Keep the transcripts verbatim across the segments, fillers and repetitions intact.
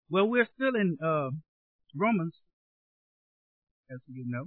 Well, we're still in uh, Romans, as you know.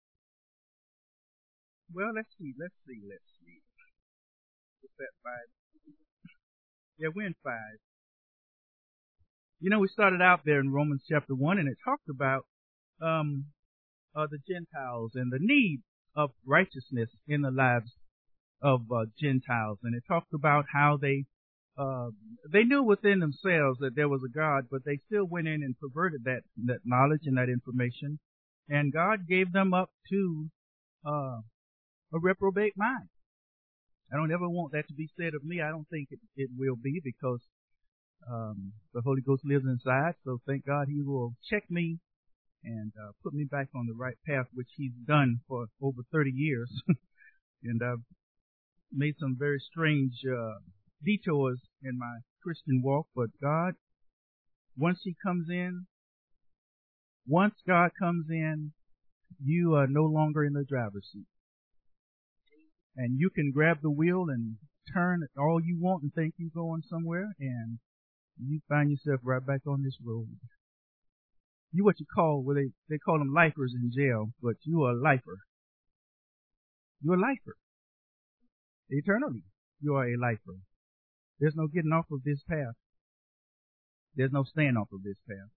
Well, let's see, let's see, let's see. What's that, five? Yeah, we're in five. You know, we started out there in Romans chapter one, and it talked about um, uh, the Gentiles and the need of righteousness in the lives of uh, Gentiles, and it talked about how they uh, they knew within themselves that there was a God, but they still went in and perverted that that knowledge and that information, and God gave them up to uh, a reprobate mind. I don't ever want that to be said of me. I don't think it, it will be, because um, the Holy Ghost lives inside. So thank God He will check me and uh, put me back on the right path, which He's done for over thirty years. And I've made some very strange uh, detours in my Christian walk. But God, once He comes in, once God comes in, you are no longer in the driver's seat. And you can grab the wheel and turn it all you want and think you're going somewhere, and you find yourself right back on this road. You what you call, well, they, they call them lifers in jail, but you are a lifer. You're a lifer. Eternally, you are a lifer. There's no getting off of this path. There's no staying off of this path.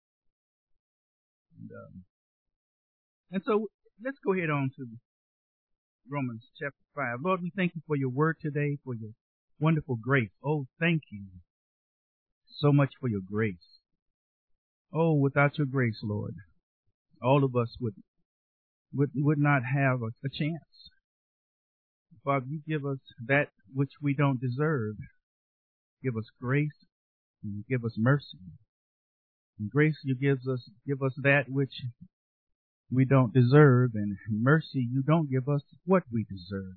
And, um, and so let's go ahead on to Romans chapter five. Lord, we thank you for your word today, for your wonderful grace. Oh, thank you so much for your grace. Oh, without your grace, Lord, all of us would would, would not have a, a chance. Father, you give us that which we don't deserve. Give us grace, and you give us mercy. And grace, you gives us give us that which we don't deserve, and mercy, you don't give us what we deserve.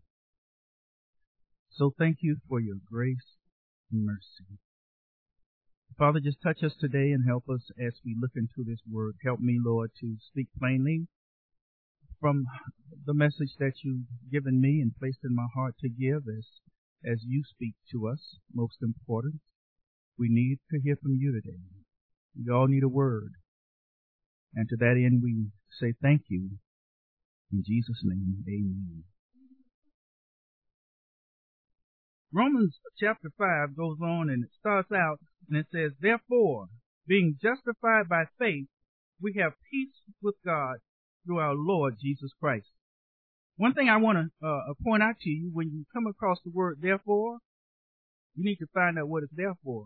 So thank you for your grace and mercy. Father, just touch us today and help us as we look into this word. Help me, Lord, to speak plainly from the message that you've given me and placed in my heart to give as, as you speak to us. Most important, we need to hear from you today. We all need a word. And to that end, we say thank you. In Jesus' name, amen. Romans chapter five goes on, and it starts out and it says, therefore, being justified by faith, we have peace with God through our Lord Jesus Christ. One thing I want to uh, point out to you, when you come across the word therefore, you need to find out what it's there for.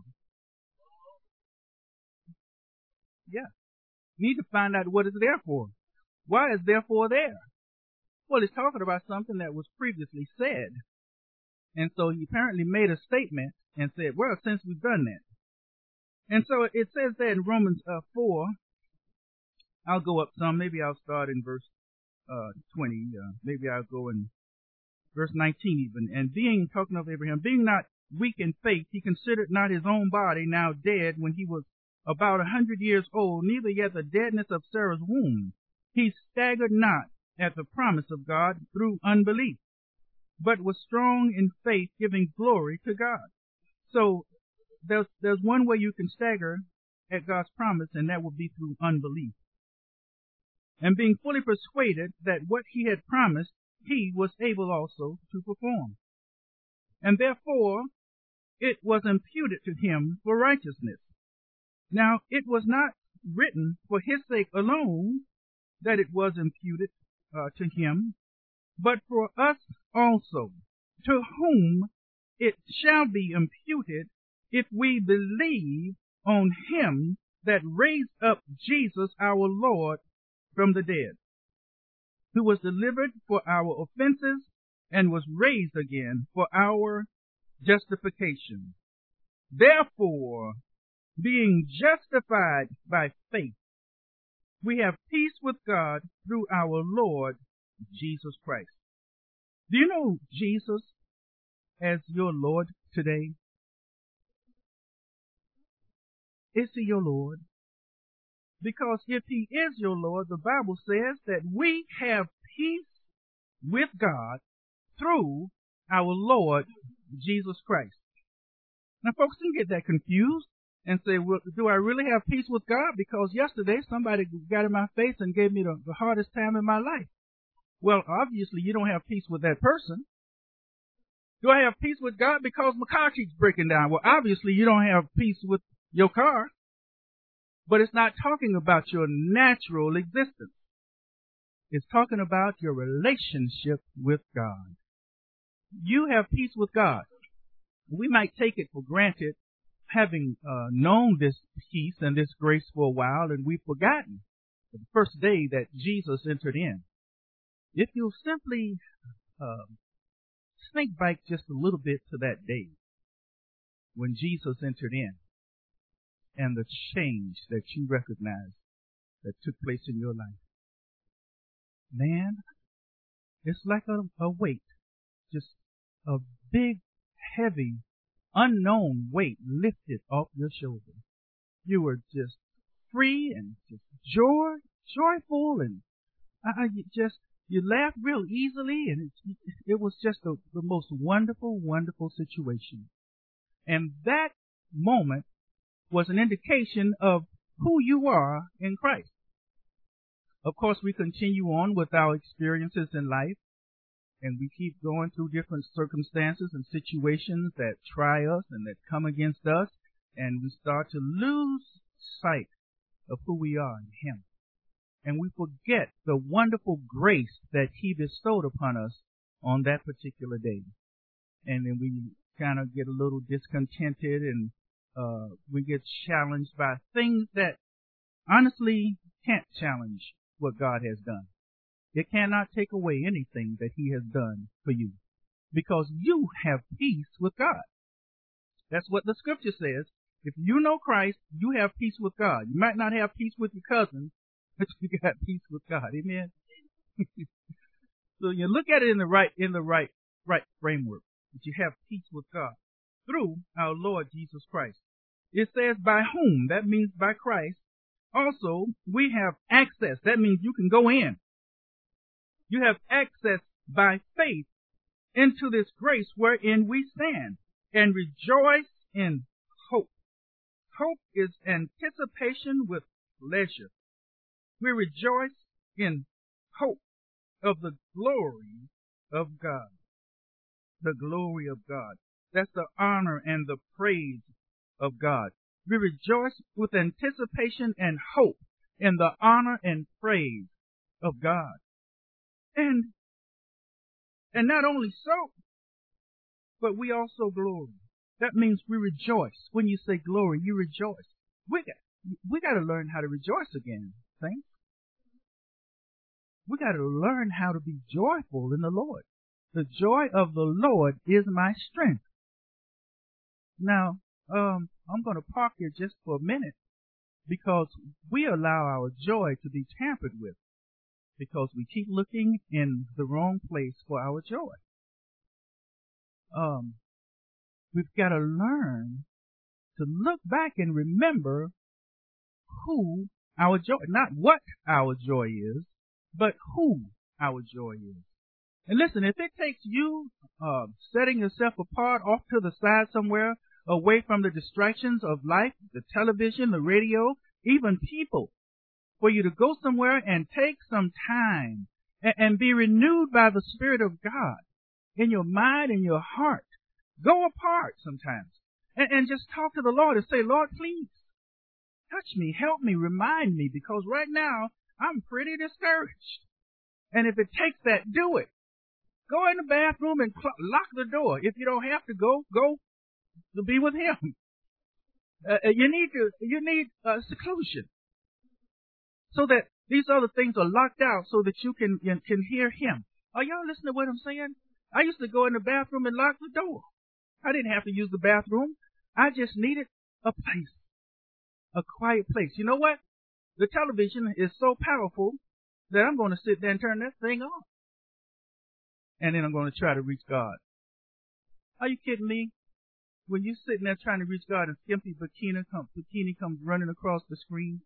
Yeah. You need to find out what it's there for. Why is therefore there? Well, it's talking about something that was previously said. And so he apparently made a statement and said, well, since we've done that. And so it says that in Romans uh, four, I'll go up some. Maybe I'll start in verse uh, twenty. Uh, maybe I'll go in verse nineteen even. And being, talking of Abraham, being not weak in faith, he considered not his own body now dead when he was about a hundred years old, neither yet the deadness of Sarah's womb. He staggered not at the promise of God through unbelief, but was strong in faith, giving glory to God. So there's there's one way you can stagger at God's promise, and that would be through unbelief. And being fully persuaded that what he had promised, he was able also to perform. And therefore it was imputed to him for righteousness. Now it was not written for his sake alone that it was imputed uh, to him, but for us also, to whom it shall be imputed if we believe on him that raised up Jesus our Lord from the dead, who was delivered for our offenses and was raised again for our justification. Therefore, being justified by faith, we have peace with God through our Lord Jesus Christ. Do you know Jesus as your Lord today? Is he your Lord? Because if he is your Lord, the Bible says that we have peace with God through our Lord Jesus Christ. Now, folks, don't get that confused. and say, well, do I really have peace with God? Because yesterday somebody got in my face and gave me the, the hardest time in my life. Well, obviously you don't have peace with that person. Do I have peace with God because my car keeps breaking down? Well, obviously you don't have peace with your car. But it's not talking about your natural existence. It's talking about your relationship with God. You have peace with God. We might take it for granted, having uh, known this peace and this grace for a while, and we've forgotten the first day that Jesus entered in. If you'll simply uh, think back just a little bit to that day when Jesus entered in, and the change that you recognize that took place in your life. Man, it's like a, a weight, just a big, heavy, unknown weight lifted off your shoulder. You were just free and just joy, joyful, and uh, you just, you laughed real easily, and it, it was just a, the most wonderful, wonderful situation. And that moment was an indication of who you are in Christ. Of course, we continue on with our experiences in life, and we keep going through different circumstances and situations that try us and that come against us, and we start to lose sight of who we are in Him. And we forget the wonderful grace that He bestowed upon us on that particular day. And then we kind of get a little discontented, and Uh, we get challenged by things that honestly can't challenge what God has done. It cannot take away anything that He has done for you, because you have peace with God. That's what the scripture says. If you know Christ, you have peace with God. You might not have peace with your cousin, but you got peace with God. Amen. So you look at it in the right, in the right, right framework, that you have peace with God through our Lord Jesus Christ. It says by whom, that means by Christ. Also, we have access. That means you can go in. You have access by faith into this grace wherein we stand and rejoice in hope. Hope is anticipation with pleasure. We rejoice in hope of the glory of God. The glory of God. That's the honor and the praise of God. We rejoice with anticipation and hope in the honor and praise of God. And, and not only so, but we also glory. That means we rejoice. When you say glory, you rejoice. We got, we got to learn how to rejoice again, saints. We got to learn how to be joyful in the Lord. The joy of the Lord is my strength. Now, um, I'm going to park here just for a minute, because we allow our joy to be tampered with, because we keep looking in the wrong place for our joy. Um, we've got to learn to look back and remember who our joy, not what our joy is, but who our joy is. And listen, if it takes you uh, setting yourself apart off to the side somewhere, away from the distractions of life, the television, the radio, even people, for you to go somewhere and take some time and, and be renewed by the Spirit of God in your mind and your heart. Go apart sometimes and, and just talk to the Lord and say, Lord, please touch me, help me, remind me, because right now I'm pretty discouraged. And if it takes that, do it. Go in the bathroom and cl- lock the door. If you don't have to go, go to be with Him. Uh, you need to, you need uh, seclusion, so that these other things are locked out, so that you can you can hear Him. Are y'all listening to what I'm saying? I used to go in the bathroom and lock the door. I didn't have to use the bathroom. I just needed a place, a quiet place. You know what? The television is so powerful that I'm going to sit there and turn that thing on. And then I'm going to try to reach God. Are you kidding me? When you're sitting there trying to reach God and skimpy bikini, come, bikini comes running across the screen.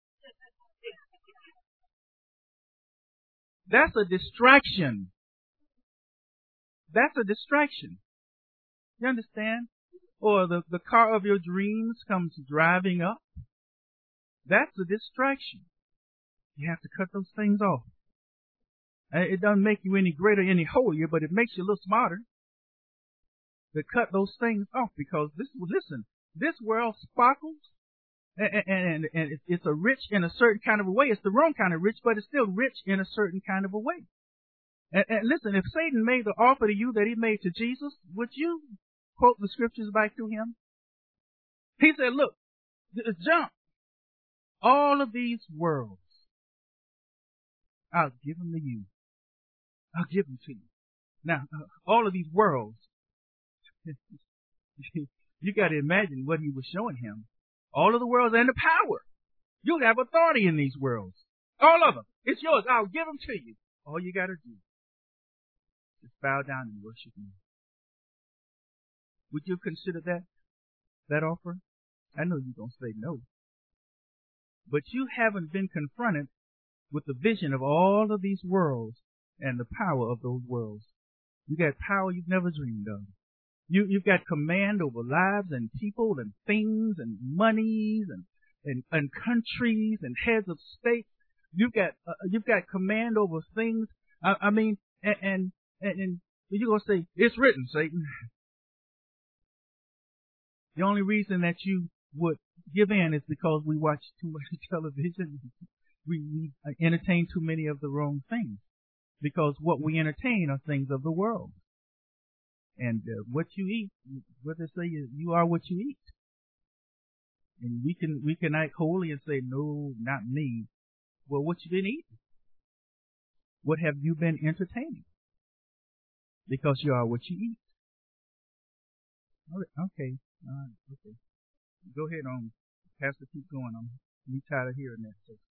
That's a distraction. That's a distraction. You understand? or the, the car of your dreams comes driving up. That's a distraction. You have to cut those things off. It doesn't make you any greater, any holier, but it makes you a little smarter to cut those things off, because this, listen, this world sparkles, and, and, and it's a rich in a certain kind of a way. It's the wrong kind of rich, but it's still rich in a certain kind of a way. And, and listen, if Satan made the offer to you that he made to Jesus, would you quote the scriptures back to him? He said, look, jump. All of these worlds, I'll give them to you. I'll give them to you. Now, uh, all of these worlds, you got to imagine what he was showing him. All of the worlds and the power. You'll have authority in these worlds. All of them. It's yours. I'll give them to you. All you got to do is bow down and worship me. Would you consider that, that offer? I know you're going to say no. But you haven't been confronted with the vision of all of these worlds and the power of those worlds. You got power you've never dreamed of. You, you've got command over lives and people and things and monies and, and, and countries and heads of state. You've got, uh, you've got command over things. I, I mean, and, and, and, and you're going to say, it's written, Satan. The only reason that you would give in is because we watch too much television. We, we entertain too many of the wrong things. Because what we entertain are things of the world. And uh, what you eat, what they say, is you are what you eat. And we can we can act holy and say, no, not me. Well, what you been eating? What have you been entertaining? Because you are what you eat. Okay, uh, okay. Go ahead on, Pastor. Keep going. I'm, I'm tired of hearing that. So.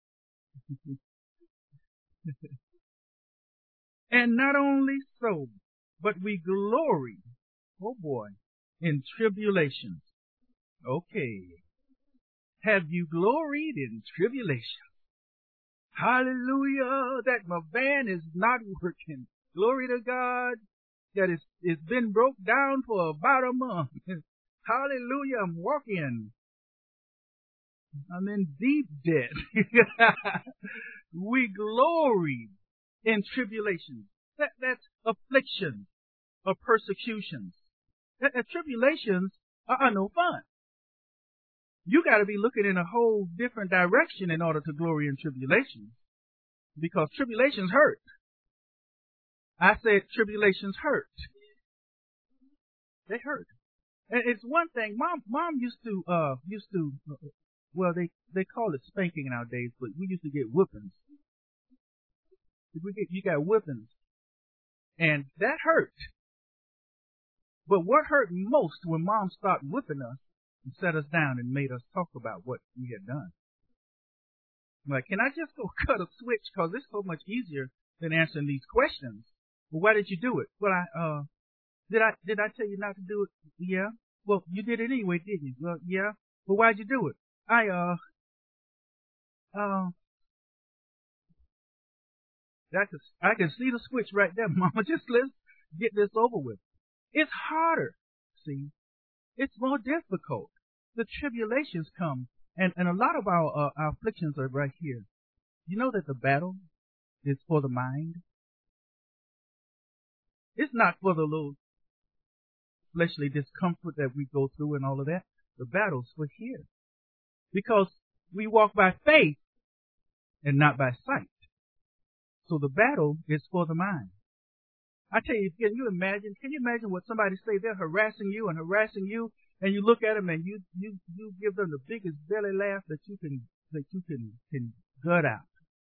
And not only so, but we glory, oh boy, in tribulations. Okay. Have you gloried in tribulation? Hallelujah, that my van is not working. Glory to God, that it's, it's been broke down for about a month. Hallelujah, I'm walking. I'm in deep debt. We glory in tribulations. That, that's afflictions or persecutions. That, that tribulations are, are no fun. You got to be looking in a whole different direction in order to glory in tribulations, because tribulations hurt. I said tribulations hurt. They hurt. And it's one thing. Mom, mom used to, uh, used to. Uh, well, they they call it spanking nowadays, but we used to get whippings. We get, you got whippings. And that hurt. But what hurt most when Mom started whipping us and set us down and made us talk about what we had done. Like, can I just go cut a switch? Because it's so much easier than answering these questions. Well, why did you do it? Well, I, uh, did I, did I tell you not to do it? Yeah. Well, you did it anyway, didn't you? Well, yeah. Well, why'd you do it? I, uh, uh, I can, I can see the switch right there, Mama. Just let's get this over with. It's harder, see. It's more difficult. The tribulations come, and, and a lot of our, uh, our afflictions are right here. You know that the battle is for the mind? It's not for the little fleshly discomfort that we go through and all of that. The battle's for here. Because we walk by faith and not by sight. So the battle is for the mind. I tell you, can you imagine, can you imagine what somebody say? They're harassing you and harassing you, and you look at them and you, you, you give them the biggest belly laugh that you can, that you can, can gut out.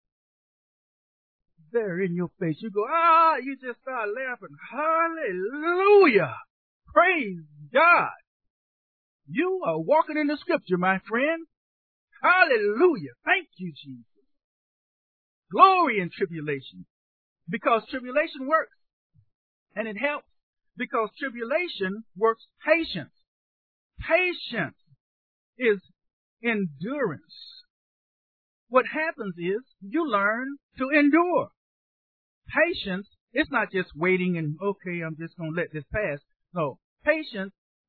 They're in your face. You go, ah, you just start laughing. Hallelujah. Praise God. You are walking in the scripture, my friend. Hallelujah. Thank you, Jesus. Glory in tribulation. Because tribulation works. And it helps. Because tribulation works patience. Patience is endurance. What happens is you learn to endure. Patience, it's not just waiting and, okay, I'm just going to let this pass. No, patience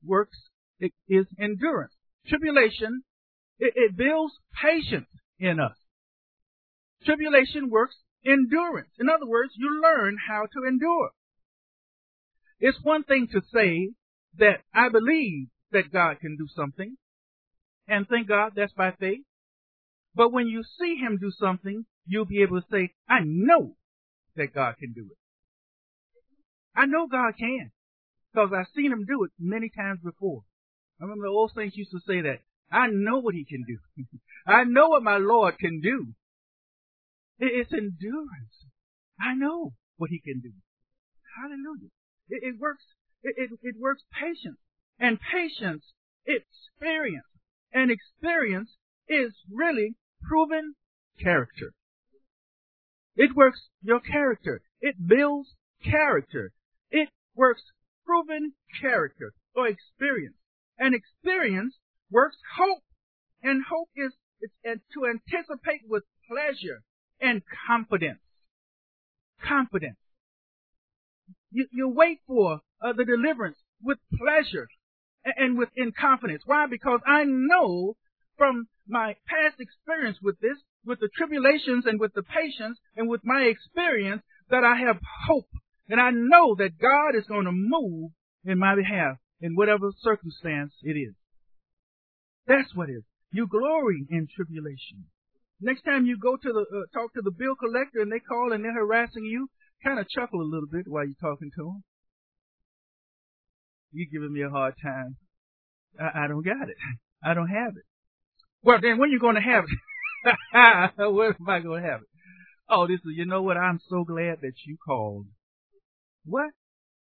works, it is endurance. Tribulation, it, it builds patience in us. Tribulation works endurance. In other words, you learn how to endure. It's one thing to say that I believe that God can do something, and thank God that's by faith. But when you see him do something, you'll be able to say, I know that God can do it. I know God can, because I've seen him do it many times before. I remember the old saints used to say that. I know what he can do. I know what my Lord can do. It's endurance. I know what he can do. Hallelujah. It, it works. It, it, it works patience. And patience, experience. And experience is really proven character. It works your character. It builds character. It works proven character or experience. And experience works hope. And hope is it's, and to anticipate with pleasure and confidence. Confidence. You, you wait for uh, the deliverance with pleasure and, and with in confidence. Why? Because I know from my past experience with this, with the tribulations and with the patience and with my experience, that I have hope. And I know that God is going to move in my behalf in whatever circumstance it is. That's what it is. You glory in tribulation. Next time you go to the uh, talk to the bill collector and they call and they're harassing you, kind of chuckle a little bit while you're talking to them. You're giving me a hard time. I, I don't got it. I don't have it. Well, then when are you going to have it? When am I going to have it? Oh, this is, you know what? I'm so glad that you called. What?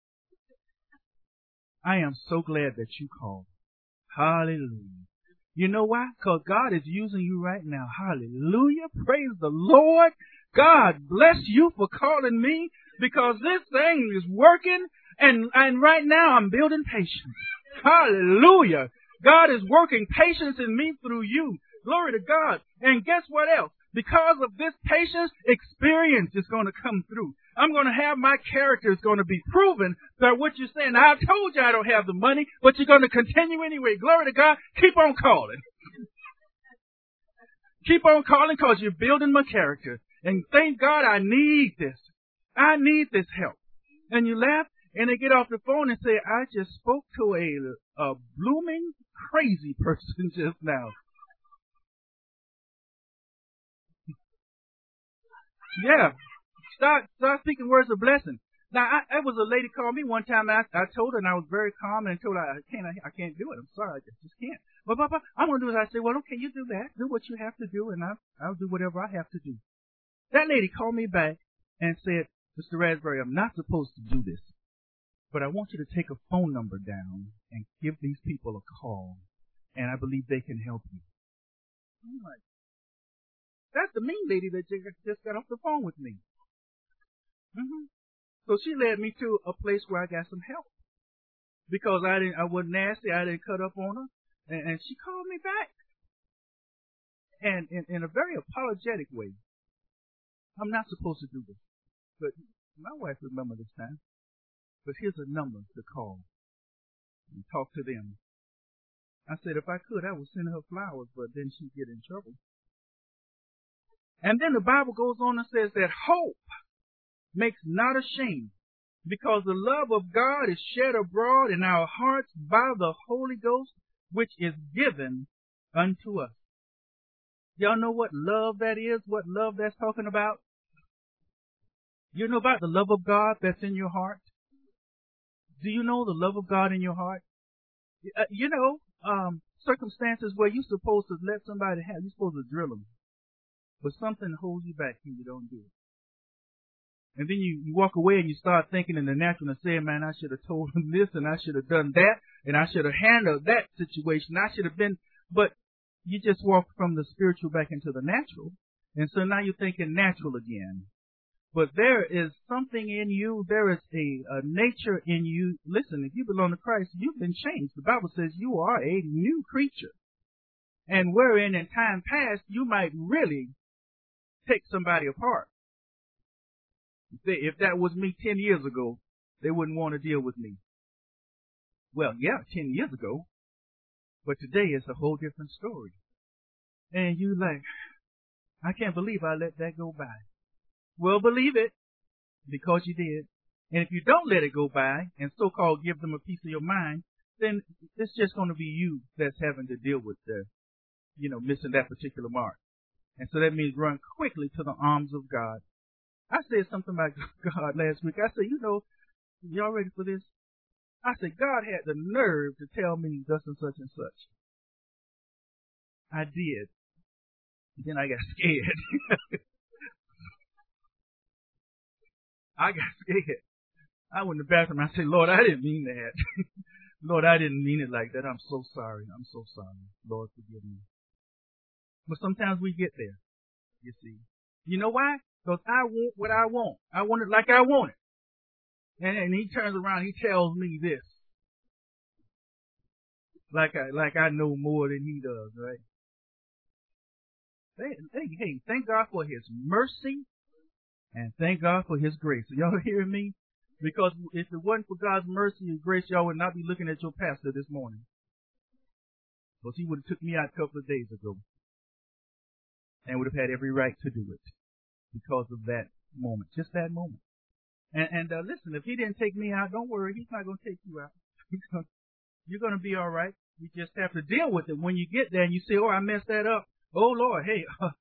I am so glad that you called. Hallelujah. You know why? Because God is using you right now. Hallelujah. Praise the Lord. God bless you for calling me, because this thing is working, and, and right now I'm building patience. Hallelujah. God is working patience in me through you. Glory to God. And guess what else? Because of this patience, experience is going to come through. I'm going to have my character is going to be proven by what you're saying. Now, I told you I don't have the money, but you're going to continue anyway. Glory to God. Keep on calling. Keep on calling, because you're building my character. And thank God I need this. I need this help. And you laugh, and they get off the phone and say, I just spoke to a, a blooming crazy person just now. Yeah. Start, start speaking words of blessing. Now, I, I was a lady called me one time, and I, I told her, and I was very calm, and I told her, I can't, I, I can't do it. I'm sorry, I just, just can't. But, but, but I'm going to do it. I said, well, okay, you do that. Do what you have to do, and I, I'll do whatever I have to do. That lady called me back and said, Mister Raspberry, I'm not supposed to do this, but I want you to take a phone number down and give these people a call, and I believe they can help you. I'm like, that's the mean lady that just got off the phone with me. Mm-hmm. So she led me to a place where I got some help, because I didn't, I wasn't nasty. I didn't cut up on her, and, and she called me back, and in, in a very apologetic way. I'm not supposed to do this, but my wife remembered this time. But here's a number to call and talk to them. I said if I could, I would send her flowers, but then she'd get in trouble. And then the Bible goes on and says that hope makes not ashamed, because the love of God is shed abroad in our hearts by the Holy Ghost, which is given unto us. Y'all know what love that is? What love that's talking about? You know about the love of God that's in your heart? Do you know the love of God in your heart? Uh, you know, um, circumstances where you're supposed to let somebody have, you're supposed to drill them, but something holds you back and you don't do it. And then you, you walk away and you start thinking in the natural and saying, man, I should have told him this and I should have done that and I should have handled that situation. I should have been, but you just walk from the spiritual back into the natural. And so now you're thinking natural again. But there is something in you. There is a, a nature in you. Listen, if you belong to Christ, you've been changed. The Bible says you are a new creature. And wherein in time past, you might really take somebody apart. If that was me ten years ago, they wouldn't want to deal with me. Well, yeah, ten years ago, but today it's a whole different story. And you like, I can't believe I let that go by. Well, believe it, because you did. And if you don't let it go by and so-called give them a piece of your mind, then it's just going to be you that's having to deal with the, you know, missing that particular mark. And so that means run quickly to the arms of God. I said something about God last week. I said, you know, y'all ready for this? I said, God had the nerve to tell me thus and such and such. I did. Then I got scared. I got scared. I went in the bathroom and I said, Lord, I didn't mean that. Lord, I didn't mean it like that. I'm so sorry. I'm so sorry. Lord, forgive me. But sometimes we get there, you see. You know why? Because I want what I want. I want it like I want it. And, and he turns around, he tells me this. Like I, like I know more than he does, right? Hey, hey, hey, thank God for his mercy and thank God for his grace. Are y'all hearing me? Because if it wasn't for God's mercy and grace, y'all would not be looking at your pastor this morning. Because he would have took me out a couple of days ago. And would have had every right to do it. Because of that moment. Just that moment. And, and uh, listen, if he didn't take me out, don't worry. He's not going to take you out. You're going to be all right. You just have to deal with it. When you get there and you say, oh, I messed that up. Oh, Lord, hey, uh,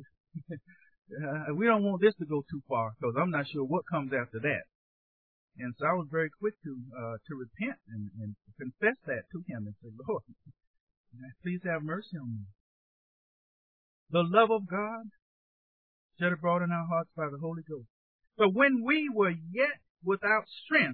we don't want this to go too far because I'm not sure what comes after that. And so I was very quick to uh, to repent and, and confess that to him and say, Lord, please have mercy on me. The love of God shed abroad in our hearts by the Holy Ghost. But when we were yet without strength,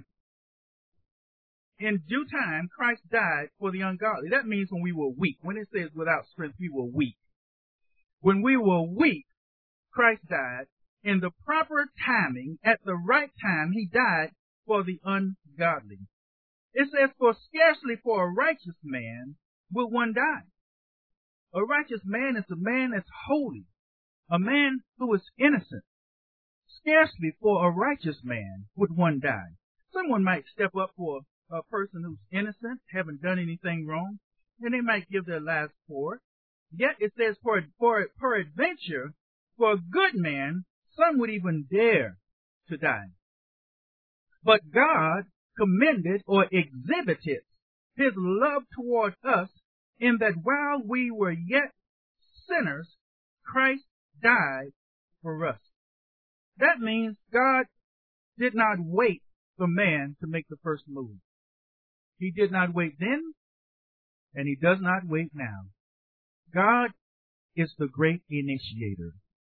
in due time, Christ died for the ungodly. That means when we were weak. When it says without strength, we were weak. When we were weak, Christ died. In the proper timing, at the right time, he died for the ungodly. It says, for scarcely for a righteous man will one die. A righteous man is a man that's holy, a man who is innocent. Scarcely for a righteous man would one die. Someone might step up for a person who's innocent, haven't done anything wrong, and they might give their lives for it. Yet it says, for, for peradventure, for a good man, some would even dare to die. But God commended or exhibited his love toward us in that while we were yet sinners, Christ died for us. That means God did not wait for man to make the first move. He did not wait then, and he does not wait now. God is the great initiator.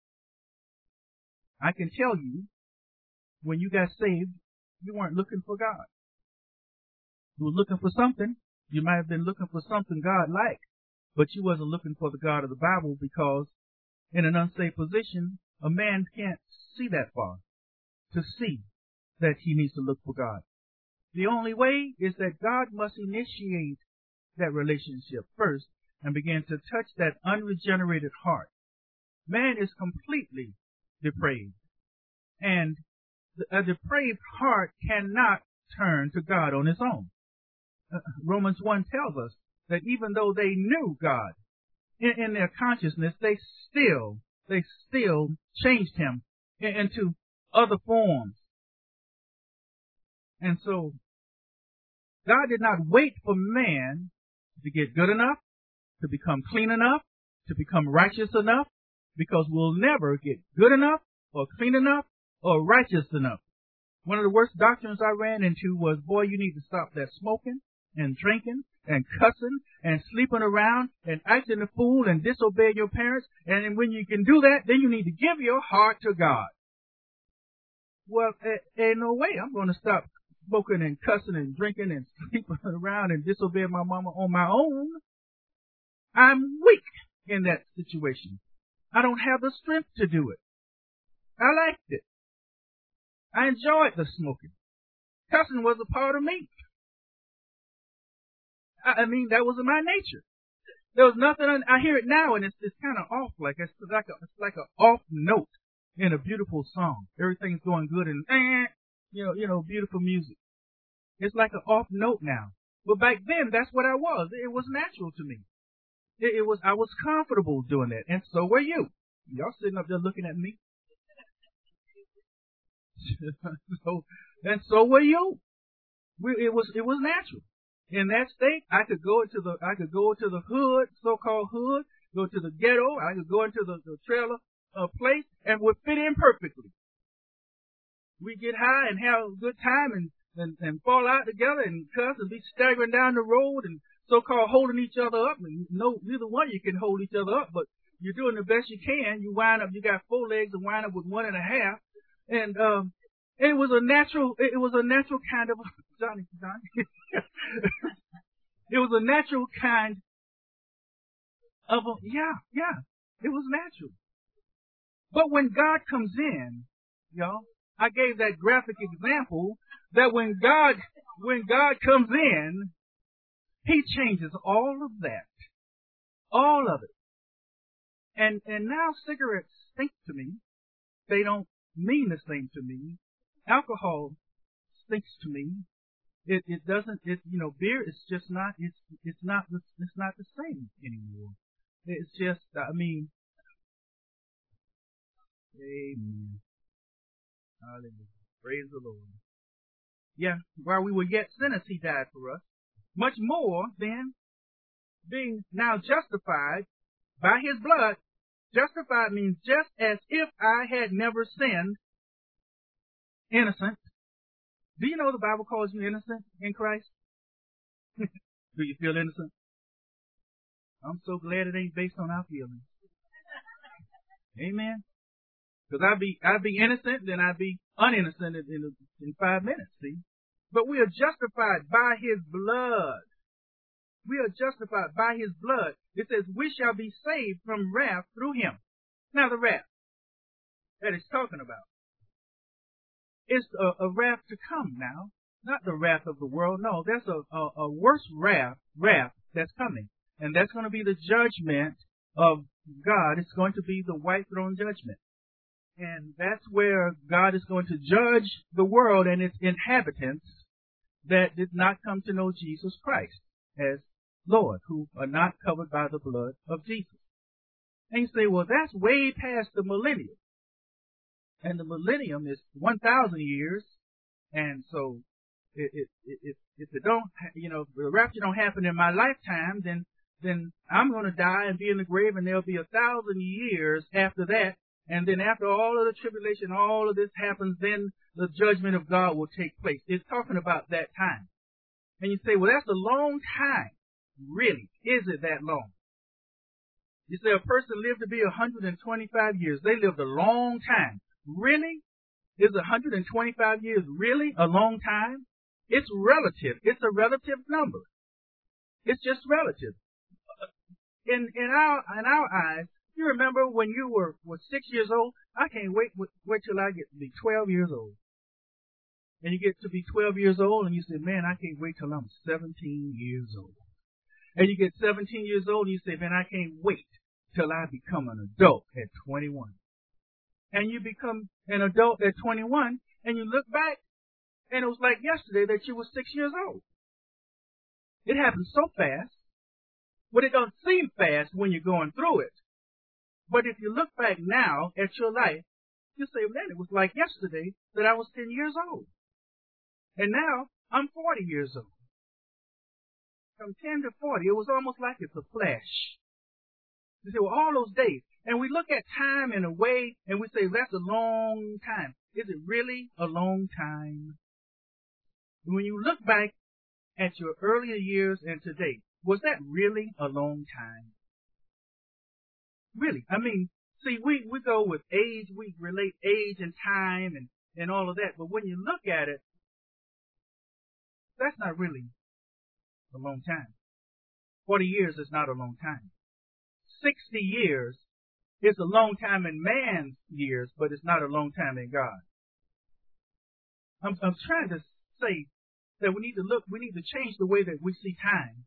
I can tell you, when you got saved, you weren't looking for God. You were looking for something. You might have been looking for something God liked, but you wasn't looking for the God of the Bible, because in an unsafe position, a man can't see that far to see that he needs to look for God. The only way is that God must initiate that relationship first and begin to touch that unregenerated heart. Man is completely depraved, and a depraved heart cannot turn to God on its own. Uh, Romans one tells us that even though they knew God in, in their consciousness, they still, they still changed him into other forms. And so God did not wait for man to get good enough, to become clean enough, to become righteous enough, because we'll never get good enough or clean enough or righteous enough. One of the worst doctrines I ran into was, boy, you need to stop that smoking and drinking and cussing and sleeping around and acting a fool and disobeying your parents. And then when you can do that, then you need to give your heart to God. Well, ain't no way I'm going to stop smoking and cussing and drinking and sleeping around and disobeying my mama on my own. I'm weak in that situation. I don't have the strength to do it. I liked it. I enjoyed the smoking. Cussing was a part of me. I, I mean, that was in my nature. There was nothing. I hear it now, and it's it's kind of off, like it's like a it's like an off note in a beautiful song. Everything's going good and eh, you know you know beautiful music. It's like an off note now. But back then, that's what I was. It was natural to me. It, it was, I was comfortable doing that. And so were you. Y'all sitting up there looking at me. so, and so were you. We, it was, it was natural. In that state, I could go into the, I could go to the hood, so-called hood, go to the ghetto, I could go into the, the trailer uh, place and would fit in perfectly. We get high and have a good time and, and, and fall out together and cuss and be staggering down the road and so-called holding each other up. And no, neither one of you can hold each other up, but you're doing the best you can. You wind up, you got four legs and wind up with one and a half. And, um, it was a natural, it was a natural kind of, Johnny, Johnny. It was a natural kind of a, yeah, yeah, it was natural. But when God comes in, y'all, I gave that graphic example that when God, when God comes in, He changes all of that. All of it. And, and now cigarettes stink to me. They don't mean the same to me. Alcohol stinks to me. It, it doesn't, it, you know, beer is just not, it's, it's not, it's not the same anymore. It's just, I mean, amen. Hallelujah. Praise the Lord. Yeah, while we were yet sinners, He died for us. Much more than being now justified by His blood. Justified means just as if I had never sinned. Innocent. Do you know the Bible calls you innocent in Christ? Do you feel innocent? I'm so glad it ain't based on our feelings. Amen. Because I'd be, I'd be innocent, then I'd be uninnocent in, in, in five minutes, see? But we are justified by His blood. We are justified by His blood. It says we shall be saved from wrath through Him. Now the wrath that it's talking about. It's a, a wrath to come now. Not the wrath of the world. No, there's a, a, a worse wrath, wrath that's coming. And that's going to be the judgment of God. It's going to be the white throne judgment. And that's where God is going to judge the world and its inhabitants that did not come to know Jesus Christ as Lord, who are not covered by the blood of Jesus. And you say, well, that's way past the millennium. And the millennium is one thousand years. And so if, if, if, if it don't, you know, if the rapture don't happen in my lifetime, then, then I'm going to die and be in the grave, and there'll be a thousand years after that. And then after all of the tribulation, all of this happens, then the judgment of God will take place. It's talking about that time. And you say, well, that's a long time. Really? Is it that long? You say a person lived to be one hundred twenty-five years. They lived a long time. Really? Is one hundred twenty-five years really a long time? It's relative. It's a relative number. It's just relative. In, in our, in our eyes, you remember when you were, were six years old? I can't wait, wait till I get to be twelve years old. And you get to be twelve years old and you say, man, I can't wait till I'm seventeen years old. And you get seventeen years old and you say, man, I can't wait till I become an adult at twenty-one. And you become an adult at twenty-one and you look back and it was like yesterday that you were six years old. It happened so fast. But it don't seem fast when you're going through it. But if you look back now at your life, you say, man, it was like yesterday that I was ten years old. And now I'm forty years old. From ten to forty, it was almost like it's a flash. You say, well, all those days. And we look at time in a way and we say, that's a long time. Is it really a long time? When you look back at your earlier years and today, was that really a long time? Really? I mean, see, we, we go with age, we relate age and time and, and all of that. But when you look at it, that's not really a long time. Forty years is not a long time. Sixty years is a long time in man's years, but it's not a long time in God. I'm, I'm trying to say that we need to look, we need to change the way that we see time.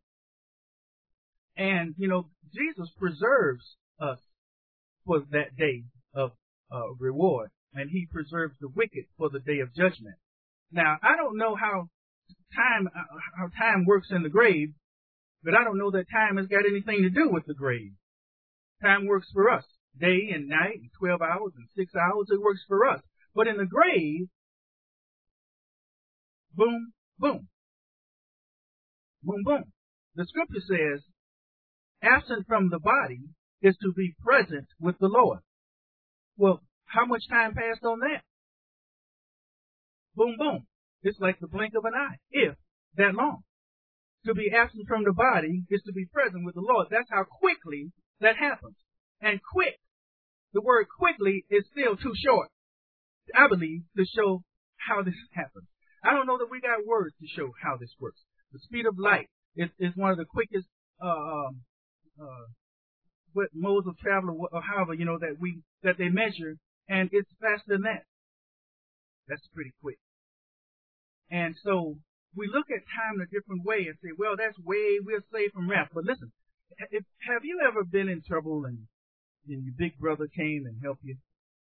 And, you know, Jesus preserves us for that day of uh, reward. And He preserves the wicked for the day of judgment. Now, I don't know how time, how time works in the grave, but I don't know that time has got anything to do with the grave. Time works for us. Day and night, and twelve hours and six hours, it works for us. But in the grave, boom, boom. Boom, boom. The scripture says, absent from the body is to be present with the Lord. Well, how much time passed on that? Boom, boom. It's like the blink of an eye, if that long. To be absent from the body is to be present with the Lord. That's how quickly that happens. And quick, the word quickly is still too short, I believe, to show how this happens. I don't know that we got words to show how this works. The speed of light is, is one of the quickest uh, uh, what modes of travel, or however, you know, that we that they measure, and it's faster than that. That's pretty quick. And so we look at time in a different way and say, well, that's way, we're safe from wrath. But listen, if, have you ever been in trouble and, and your big brother came and helped you?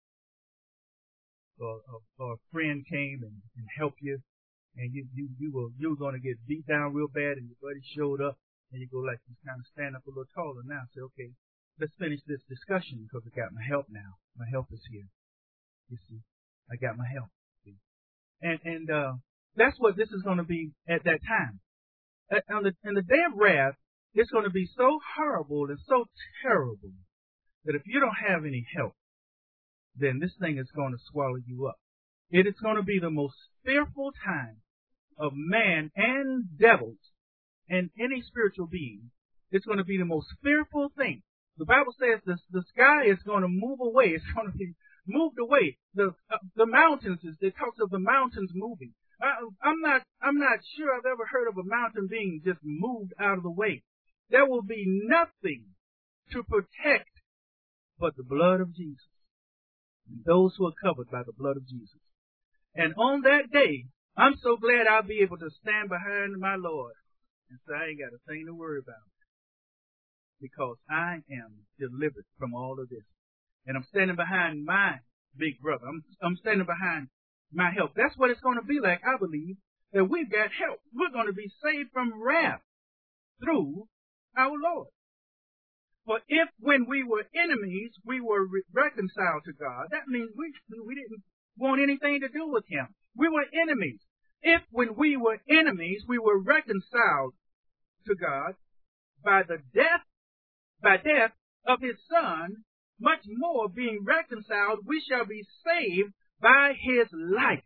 Or, or, or a friend came and, and helped you, and you, you, you were, you were going to get beat down real bad, and your buddy showed up, and you go like, you kind of stand up a little taller now, say, okay, let's finish this discussion because I got my help now. My help is here. You see, I got my help. See? And, and, uh, that's what this is going to be at that time. At, on the, in the day of wrath, it's going to be so horrible and so terrible that if you don't have any help, then this thing is going to swallow you up. It is going to be the most fearful time of man and devils and any spiritual being. It's going to be the most fearful thing. The Bible says the, the sky is going to move away. It's going to be moved away. The uh, the mountains, it talks of the mountains moving. I, I'm not I'm not sure I've ever heard of a mountain being just moved out of the way. There will be nothing to protect but the blood of Jesus. Those who are covered by the blood of Jesus. And on that day, I'm so glad I'll be able to stand behind my Lord and say, I ain't got a thing to worry about, because I am delivered from all of this. And I'm standing behind my big brother. I'm, I'm standing behind my help. That's what it's going to be like, I believe, that we've got help. We're going to be saved from wrath through our Lord. For if when we were enemies, we were re- reconciled to God, that means we, we didn't want anything to do with him. We were enemies. If when we were enemies, we were reconciled to God by the death, by death of his Son, much more being reconciled, we shall be saved by his life.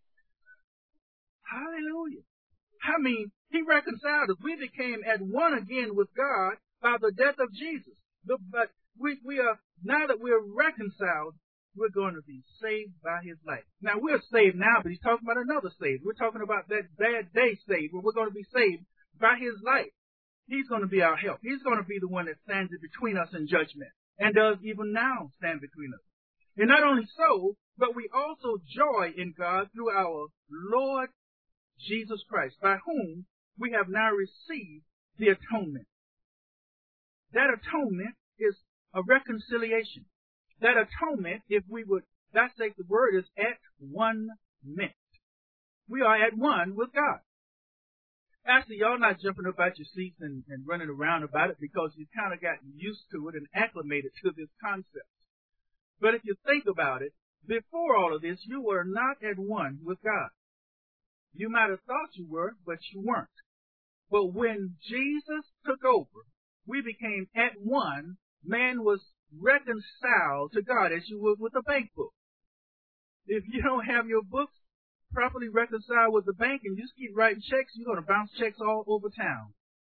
Hallelujah. I mean, he reconciled us. We became at one again with God by the death of Jesus. But we, we are, now that we're reconciled, we're going to be saved by his life. Now, we're saved now, but he's talking about another saved. We're talking about that bad day saved, where we're going to be saved by his life. He's going to be our help. He's going to be the one that stands between us in judgment, and does even now stand between us. And not only so, but we also joy in God through our Lord Jesus Christ, by whom we have now received the atonement. That atonement is a reconciliation. That atonement, if we would dissect the word, is at one meant. We are at one with God. Actually, y'all not jumping up out your seats and, and running around about it because you kind of gotten used to it and acclimated to this concept. But if you think about it, before all of this, you were not at one with God. You might have thought you were, but you weren't. But when Jesus took over, we became at one. Man was reconciled to God as you would with a bank book. If you don't have your books properly reconciled with the bank and you just keep writing checks, you're going to bounce checks all over town.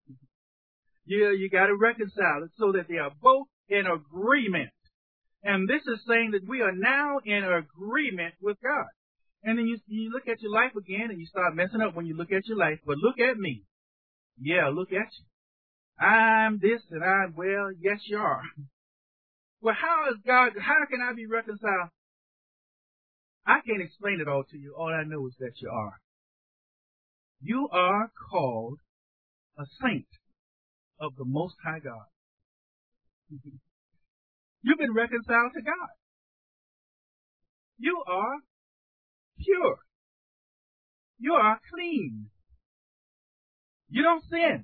Yeah, you got to reconcile it so that they are both in agreement. And this is saying that we are now in agreement with God. And then you, you look at your life again and you start messing up when you look at your life. But look at me. Yeah, look at you. I'm this and I'm, well, yes, you are. Well, how is God, how can I be reconciled? I can't explain it all to you. All I know is that you are. You are called a saint of the Most High God. You've been reconciled to God. You are pure. You are clean. You don't sin.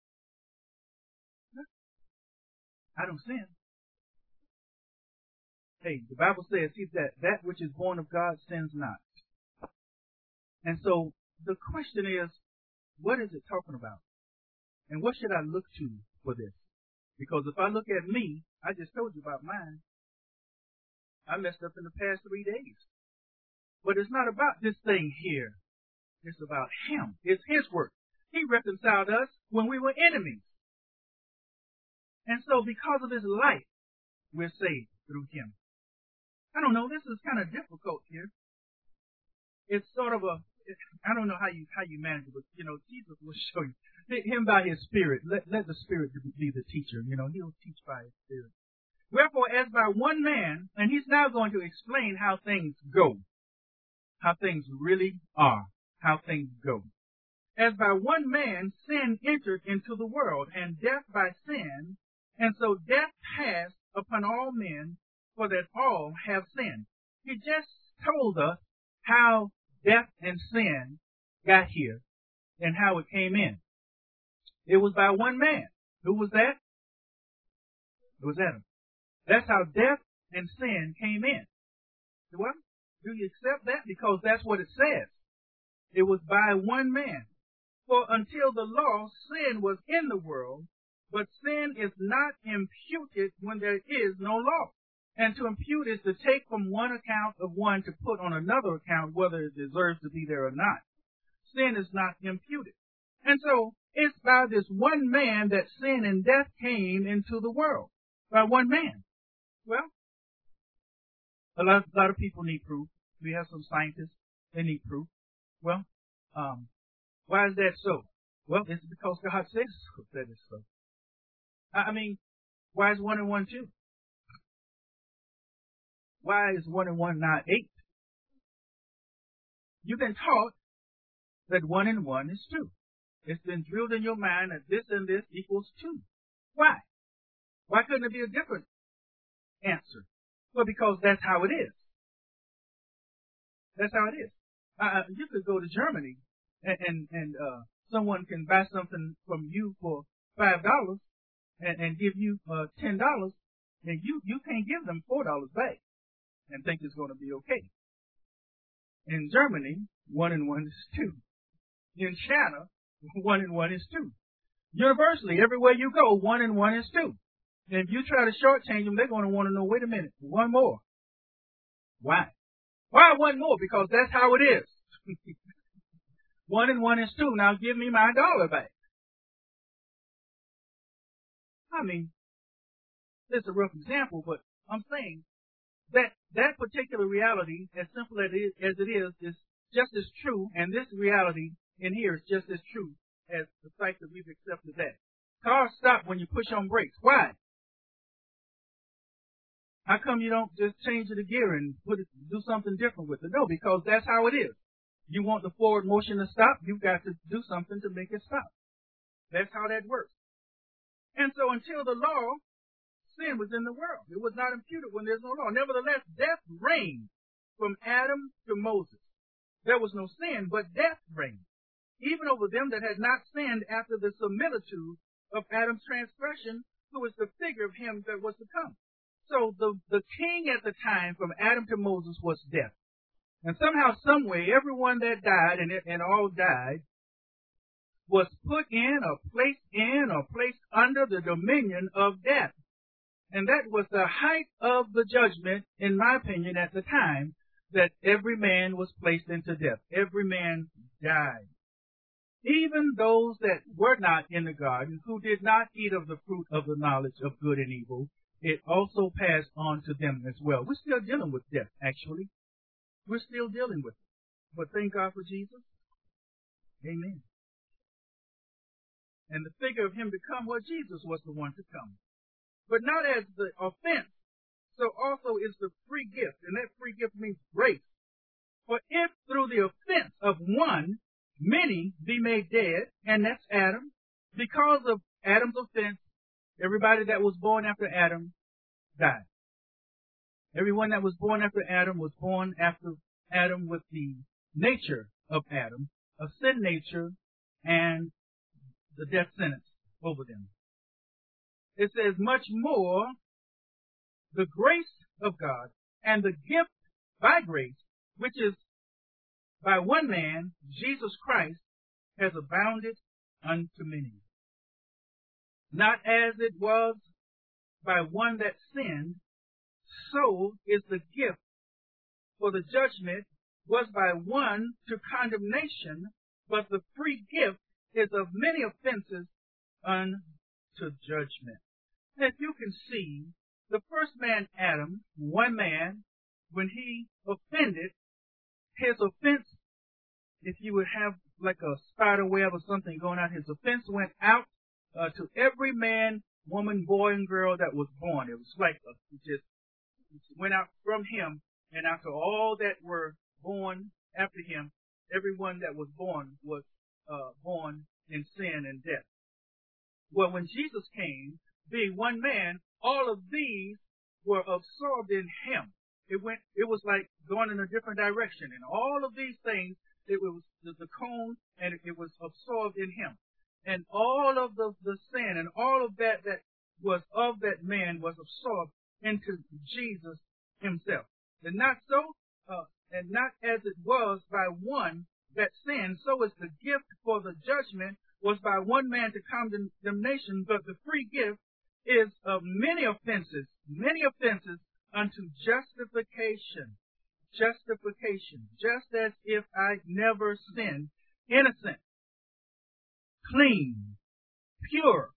I don't sin. Hey, the Bible says see, that that which is born of God sins not. And so the question is, what is it talking about? And what should I look to for this? Because if I look at me, I just told you about mine. I messed up in the past three days. But it's not about this thing here. It's about Him. It's His work. He reconciled us when we were enemies. And so because of His life, we're saved through Him. I don't know, this is kind of difficult here. It's sort of a, I don't know how you how you manage it, but, you know, Jesus will show you. Him by His Spirit. Let, let the Spirit be the teacher. You know, He'll teach by His Spirit. Wherefore, as by one man, and He's now going to explain how things go. How things really are. How things go. As by one man, sin entered into the world, and death by sin, and so death passed upon all men, for that all have sinned. He just told us how death and sin got here, and how it came in. It was by one man. Who was that? It was Adam. That's how death and sin came in. Well, do you accept that? Because that's what it says. It was by one man. For until the law, sin was in the world, but sin is not imputed when there is no law. And to impute is to take from one account of one to put on another account whether it deserves to be there or not. Sin is not imputed. And so, it's by this one man that sin and death came into the world. By one man. Well, a lot, a lot of people need proof. We have some scientists, they need proof. Well, um, why is that so? Well, it's because God says that it's so. I mean, why is one and one two? Why is one and one not eight? You've been taught that one and one is two. It's been drilled in your mind that this and this equals two. Why? Why couldn't it be a different answer? Well, because that's how it is. That's how it is. Uh, you could go to Germany and, and, and uh, someone can buy something from you for five dollars and, and give you uh, ten dollars, and you, you can't give them four dollars back and think it's going to be okay. In Germany, one and one is two. In China, one and one is two. Universally, everywhere you go, one and one is two. And if you try to shortchange them, they're going to want to know, wait a minute, one more. Why? Why one more? Because that's how it is. One and one is two. Now give me my dollar back. I mean, it's a rough example, but I'm saying that that particular reality, as simple as it is, as it is, is just as true, and this reality in here is just as true as the fact that we've accepted that. Cars stop when you push on brakes. Why? How come you don't just change it a gear and put it, do something different with it? No, because that's how it is. You want the forward motion to stop, you've got to do something to make it stop. That's how that works. And so until the law, sin was in the world. It was not imputed when there's no law. Nevertheless, death reigned from Adam to Moses. There was no sin, but death reigned, even over them that had not sinned after the similitude of Adam's transgression, who was the figure of him that was to come. So the, the king at the time from Adam to Moses was death. And somehow, someway, everyone that died, and, and all died, was put in or placed in or placed under the dominion of death. And that was the height of the judgment, in my opinion, at the time, that every man was placed into death. Every man died. Even those that were not in the garden, who did not eat of the fruit of the knowledge of good and evil, it also passed on to them as well. We're still dealing with death, actually. We're still dealing with it. But thank God for Jesus. Amen. And the figure of him to come, well, Jesus was the one to come. But not as the offense, so also is the free gift. And that free gift means grace. For if through the offense of one, many be made dead, and that's Adam, because of Adam's offense, everybody that was born after Adam died. Everyone that was born after Adam was born after Adam with the nature of Adam, a sin nature, and the death sentence over them. It says, much more the grace of God and the gift by grace, which is by one man, Jesus Christ, has abounded unto many. Not as it was by one that sinned, so is the gift. For the judgment was by one to condemnation, but the free gift is of many offenses unto judgment. If you can see, the first man, Adam, one man, when he offended, his offense, if you would have like a spider web or something going out, his offense went out uh, to every man, woman, boy, and girl that was born. It was like a, it just it went out from him and out to all that were born after him. Everyone that was born was uh, born in sin and death. Well, when Jesus came, being one man, all of these were absorbed in him. It went. It was like going in a different direction, and all of these things, it was the, the cone, and it, it was absorbed in him, and all of the the sin and all of that that was of that man was absorbed into Jesus himself. And not so, uh, and not as it was by one that sinned, so is the gift for the judgment was by one man to condemnation, but the free gift is of many offenses, many offenses unto justification. Justification, just as if I never sinned, innocent, clean, pure.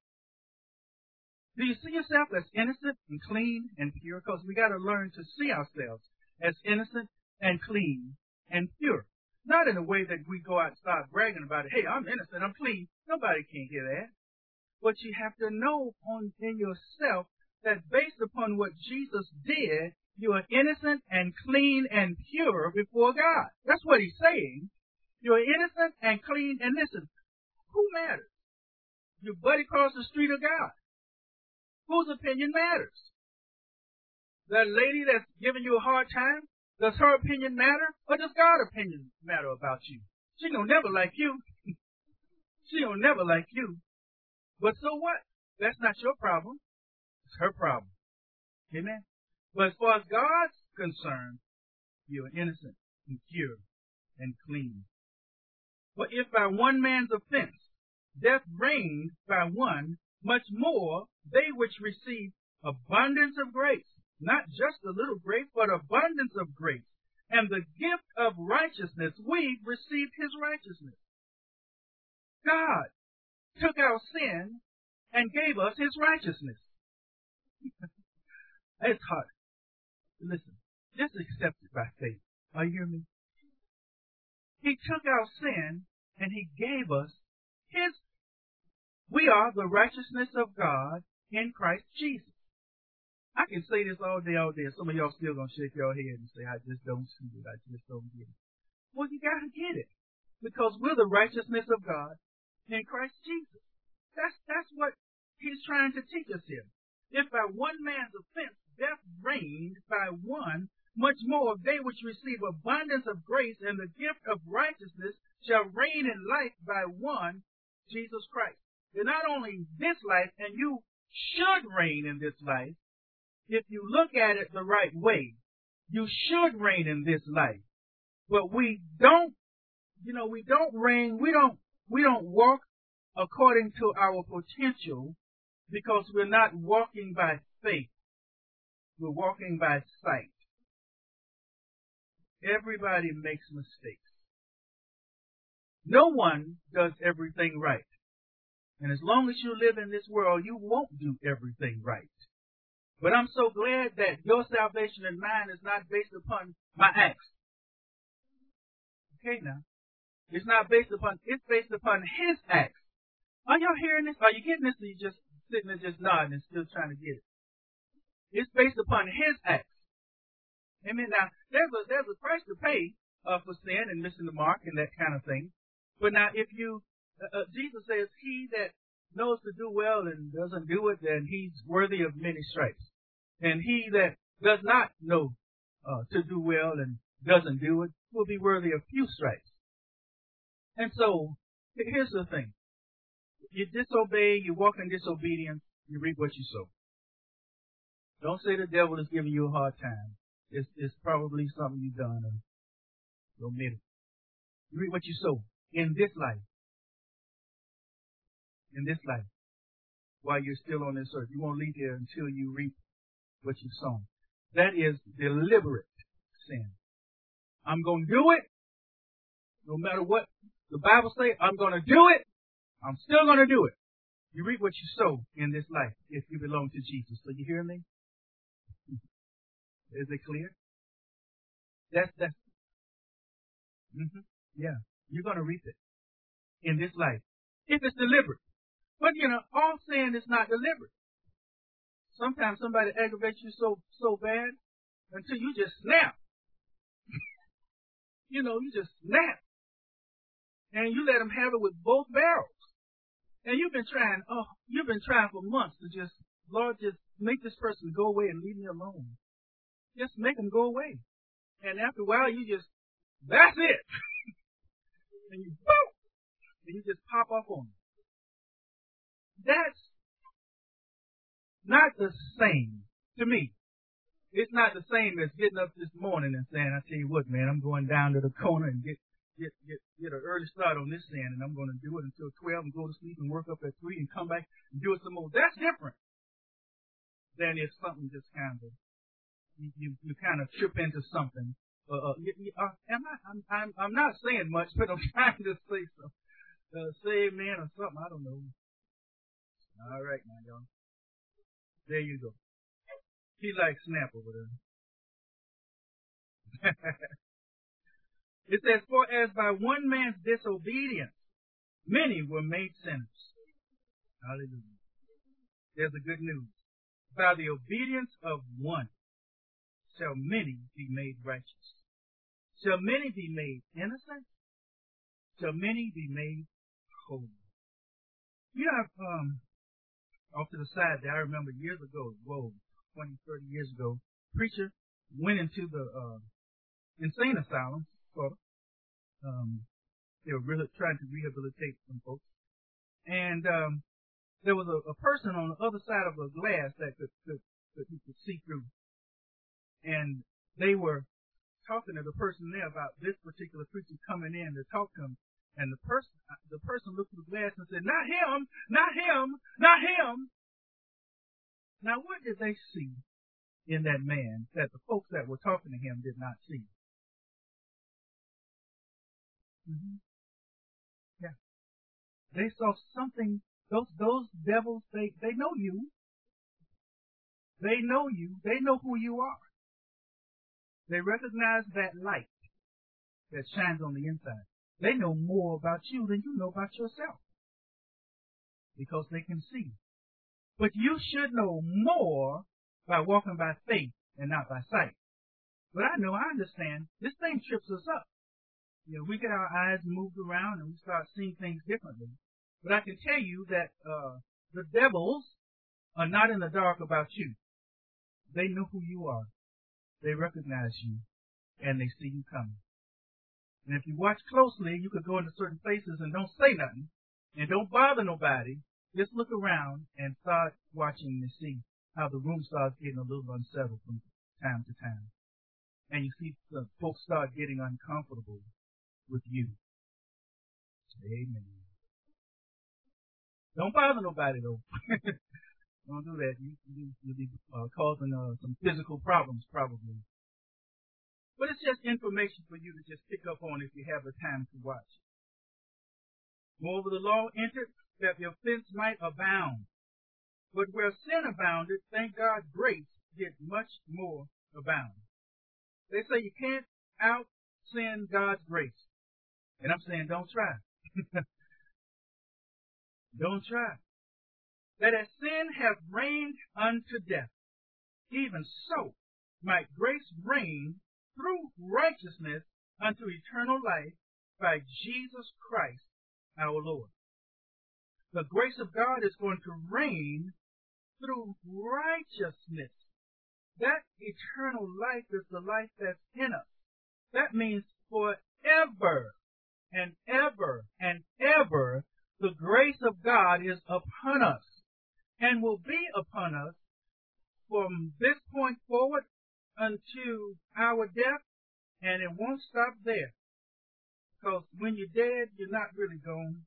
Do you see yourself as innocent and clean and pure? Because we got to learn to see ourselves as innocent and clean and pure. Not in a way that we go out and start bragging about it. Hey, I'm innocent, I'm clean. Nobody can hear that. But you have to know on in yourself that based upon what Jesus did, you are innocent and clean and pure before God. That's what he's saying. You are innocent and clean. And listen, who matters? Your buddy across the street or God? Whose opinion matters? That lady that's giving you a hard time, does her opinion matter? Or does God's opinion matter about you? She don't never like you. She don't never like you. But so what? That's not your problem. It's her problem. Amen? But as far as God's concerned, you are innocent and pure and clean. But if by one man's offense death reigned by one, much more they which receive abundance of grace, not just a little grace, but abundance of grace, and the gift of righteousness, we received his righteousness. God took our sin and gave us his righteousness. It's hard. Listen, just accept it by faith. Are you hearing me? He took our sin and he gave us his. We are the righteousness of God in Christ Jesus. I can say this all day, all day. Some of y'all still gonna shake your head and say, I just don't see it. I just don't get it. Well, you gotta get it. Because we're the righteousness of God in Christ Jesus. That's, that's what he's trying to teach us here. If by one man's offense death reigned by one, much more they which receive abundance of grace and the gift of righteousness shall reign in life by one, Jesus Christ. And not only this life, and you should reign in this life, if you look at it the right way, you should reign in this life. But we don't, you know, we don't reign, we don't, we don't walk according to our potential because we're not walking by faith. We're walking by sight. Everybody makes mistakes. No one does everything right. And as long as you live in this world, you won't do everything right. But I'm so glad that your salvation and mine is not based upon my acts. Okay, now. It's not based upon, it's based upon his acts. Are y'all hearing this? Are you getting this? Or are you just sitting there just nodding and still trying to get it? It's based upon his acts. Amen. Now, there's a, there's a price to pay uh, for sin and missing the mark and that kind of thing. But now, if you, uh, uh, Jesus says, he that knows to do well and doesn't do it, then he's worthy of many stripes. And he that does not know uh, to do well and doesn't do it will be worthy of few stripes. And so, here's the thing. you disobey, you walk in disobedience, you reap what you sow. Don't say the devil is giving you a hard time. It's, it's probably something you've done or omitted. You reap what you sow in this life. In this life. While you're still on this earth. You won't leave here until you reap what you've sown. That is deliberate sin. I'm going to do it. No matter what the Bible says, I'm going to do it. I'm still going to do it. You reap what you sow in this life if you belong to Jesus. So you hear me? Is it clear? That's, that's, mm-hmm. Yeah. You're going to reap it in this life. If it's deliberate. But, you know, all sin is not deliberate. Sometimes somebody aggravates you so, so bad until you just snap. You know, you just snap. And you let them have it with both barrels. And you've been trying, oh, you've been trying for months to just, Lord, just make this person go away and leave me alone. Just make them go away. And after a while, you just, that's it. And you, boom, and you just pop off on them. That's not the same to me. It's not the same as getting up this morning and saying, I tell you what, man, I'm going down to the corner and get Get, get, get an early start on this end, and I'm going to do it until twelve and go to sleep and work up at three and come back and do it some more. That's different than if something just kind of, you, you, you kind of trip into something. Uh, uh, you, you, uh, am I, I'm, I'm, I'm not saying much, but I'm trying to say something. Uh, say amen or something, I don't know. All right, now, y'all. There you go. He likes snap over there. It says, for as by one man's disobedience, many were made sinners. Hallelujah. There's the good news. By the obedience of one shall many be made righteous. Shall many be made innocent? Shall many be made holy? You know, um, off to the side there, I remember years ago, whoa, twenty, thirty years ago, preacher went into the uh, insane asylum. Sort of. Um, they were really trying to rehabilitate some folks. And um, there was a, a person on the other side of a glass that could, could, that you could see through. And they were talking to the person there about this particular preacher coming in to talk to him. And the person, the person looked through the glass and said, not him, not him, not him. Now what did they see in that man that the folks that were talking to him did not see? Mm-hmm. Yeah. They saw something, those, those devils, they, they know you. They know you. They know who you are. They recognize that light that shines on the inside. They know more about you than you know about yourself. Because they can see. But you should know more by walking by faith and not by sight. But I know, I understand, this thing trips us up. You know, we get our eyes moved around and we start seeing things differently. But I can tell you that uh the devils are not in the dark about you. They know who you are. They recognize you. And they see you coming. And if you watch closely, you could go into certain places and don't say nothing. And don't bother nobody. Just look around and start watching and see how the room starts getting a little unsettled from time to time. And you see the folks start getting uncomfortable with you. Amen. Don't bother nobody though. Don't do that. You, you, you'll be uh, causing uh, some physical problems probably. But it's just information for you to just pick up on if you have the time to watch. Moreover, the law entered that the offense might abound. But where sin abounded, thank God grace did much more abound. They say you can't out-sin God's grace. And I'm saying, don't try. Don't try. That as sin hath reigned unto death, even so might grace reign through righteousness unto eternal life by Jesus Christ our Lord. The grace of God is going to reign through righteousness. That eternal life is the life that's in us. That means forever and ever and ever the grace of God is upon us and will be upon us from this point forward unto our death, and it won't stop there. Because when you're dead, you're not really gone.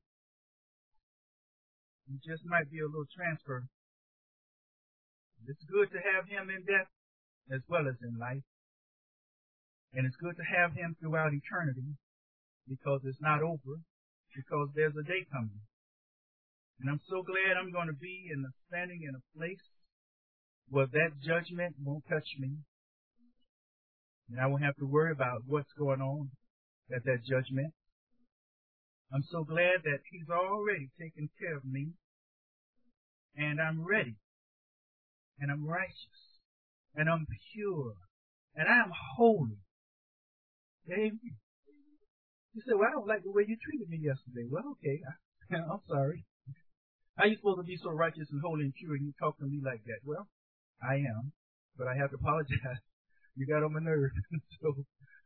You just might be a little transfer. It's good to have him in death as well as in life. And it's good to have him throughout eternity, because it's not over, because there's a day coming. And I'm so glad I'm going to be in a, standing in a place where that judgment won't touch me. And I won't have to worry about what's going on at that judgment. I'm so glad that he's already taken care of me. And I'm ready. And I'm righteous. And I'm pure. And I am holy. Amen. You say, well, I don't like the way you treated me yesterday. Well, okay. I, I'm sorry. How are you supposed to be so righteous and holy and pure and you talk to me like that? Well, I am. But I have to apologize. You got on my nerves. so,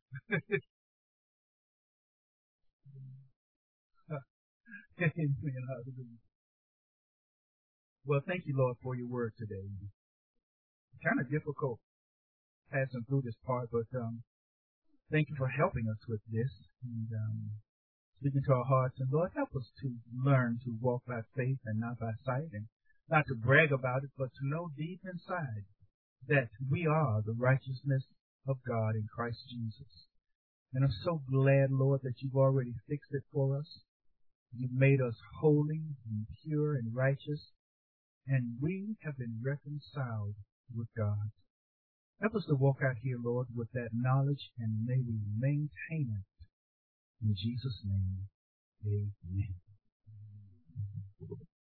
Amen. Hallelujah. Well, thank you, Lord, for your word today. Kind of difficult passing through this part, but um, thank you for helping us with this and um, speaking to our hearts. And Lord, help us to learn to walk by faith and not by sight, and not to brag about it, but to know deep inside that we are the righteousness of God in Christ Jesus. And I'm so glad, Lord, that you've already fixed it for us. You've made us holy and pure and righteous, and we have been reconciled with God. Help us to walk out here, Lord, with that knowledge, and may we maintain it. In Jesus' name, amen.